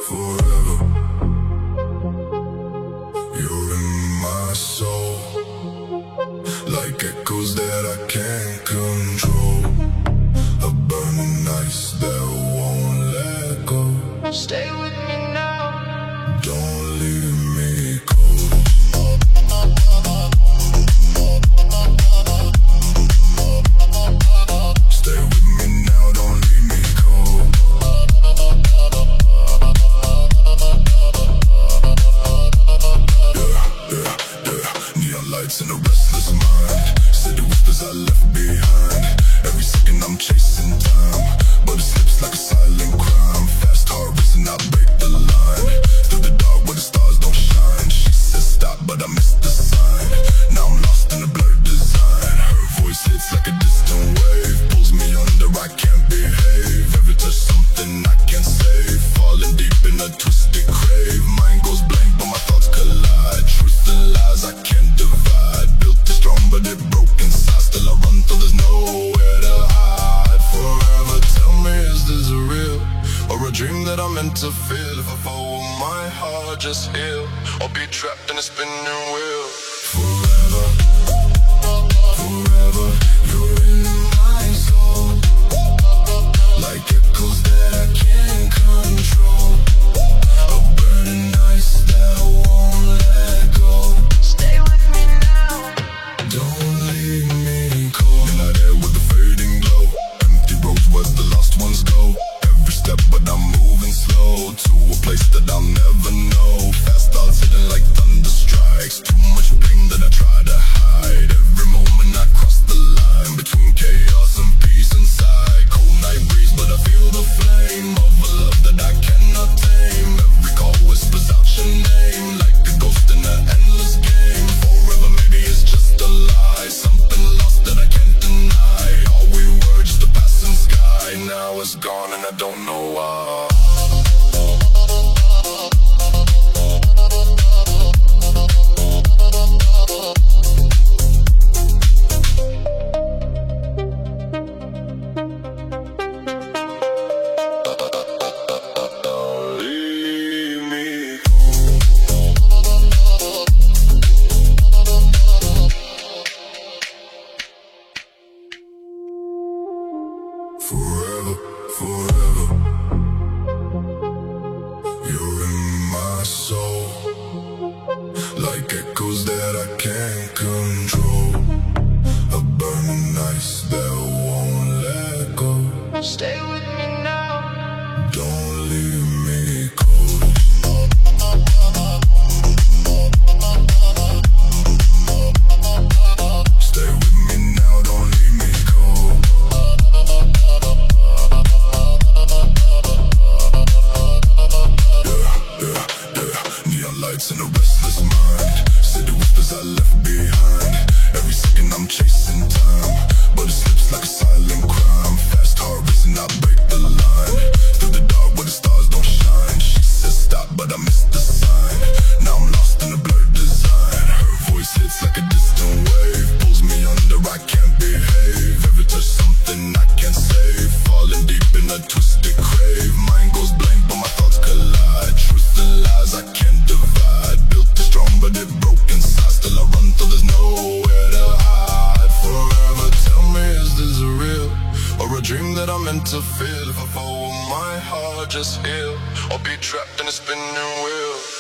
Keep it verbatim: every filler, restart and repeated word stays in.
forever. You're in my soul, like echoes that I can't control. A burning ice that won't let go. Stay with me now. Don't leave me cold. Stay with me now, don't leave me cold. Yeah, yeah, yeah. Neon lights in a restless mind. City whispers I left behind. Every second I'm chasing time, but it slips like a silent crime. Fast heart racing, I break the line. Through the dark where the stars don't shine. She says stop, but I missed the sign. Now I'm lost in a blurred design. Her voice hits like a distant wave, pulls me under, I can't behave. Every touch something I can't save, falling deep in a twisted crave. Mind goes blank, but my thoughts collide. Truth and lies I can't divide. Built it strong, but it broke inside. Still I run till there's nowhere to hide. Forever, tell me, is this real, or a dream that I'm meant to feel? If I follow my heart, just heal, or be trapped in a spinning wheel. Forever, forever, you're in my soul, like echoes that I can't control. A burning ice that won't let go. Stay with me now. Don't leave me cold. In that air with the fading glow, empty roads where the lost ones go. Every step but I'm moving slow, to a place that I'll never know. Fast thoughts hitting like thunder strikes. Too much pain that I try to hide. Every moment I cross the line, between chaos and peace inside. Cold night breeze but I feel the flame of a love that I cannot tame. Every call whispers out your name, like a ghost in an endless game. Forever maybe it's just a lie, something lost that I can't deny. All we were just a passing sky, now it's gone and I don't know why. Leave me forever, forever. You're in my soul, like echoes that I can't control. A burning ice that won't let go. Stay with me now. Don't leave me cold. Stay with me now, don't leave me cold. Yeah, yeah, yeah. Neon lights in a restless mind. City whispers I left behind. Every second I'm chasing time, but it slips like a silent crime. Fast heart racing, I break the line. Through the dark where the stars don't shine. She says stop, but I missed the sign. Now I'm lost in a blurred design. Her voice hits like a distant wave, pulls me under, I can't behave. Every touch something I can't save, falling deep in a twisted crave. Mind goes blank, but my thoughts collide. Truth and lies I can't divide. Built it strong, but it broke inside. Still I run till there's nowhere to hide. Forever, tell me, is this real, or a dream that I'm meant to feel? If I follow my heart, just heal, or be trapped in a spinning wheel.